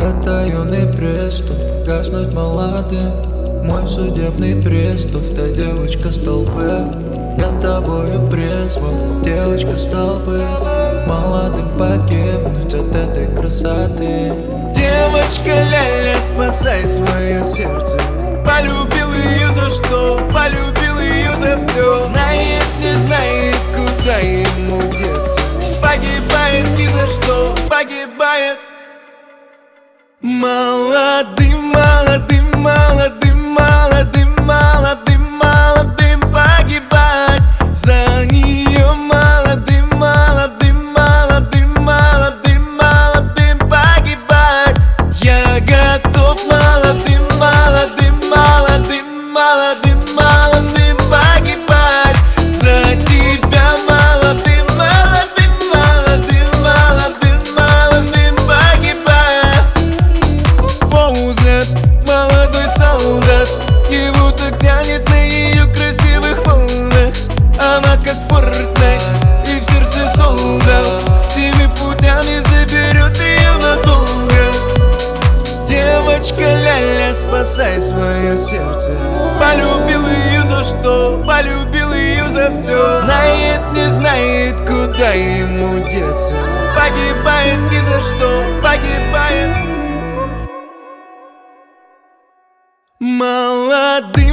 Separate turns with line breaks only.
Это юный приступ, гаснуть молодым. Мой судебный приступ, та девочка столбы. Я тобою призван, девочка столбы. Молодым погибнуть от этой красоты. Девочка ля-ля, спасай свое сердце. Полюбил ее за что, полюбил ее за все. Знает, не знает, куда ему деться. Погибает ни за что, погибает. Молодым, молодым, молодым, молодым, молодым, молодым погибать за нее. Молодым, молодым, молодым, молодым, молодым погибать. Я готов молодым, молодым, молодым, молодым, молодым погибать за тебя. Молодым, молодым, молодым, молодым, молодым погибать. Взгляд, молодой солдат, его так тянет на ее красивых волнах. Она как Фортнайт и в сердце солдат, всеми путями заберет ее надолго. Девочка ля-ля, спасай свое сердце. Полюбил ее за что, полюбил ее за все. Знает, не знает, куда ему деться. Погибает ни за что, погибает. Молодым,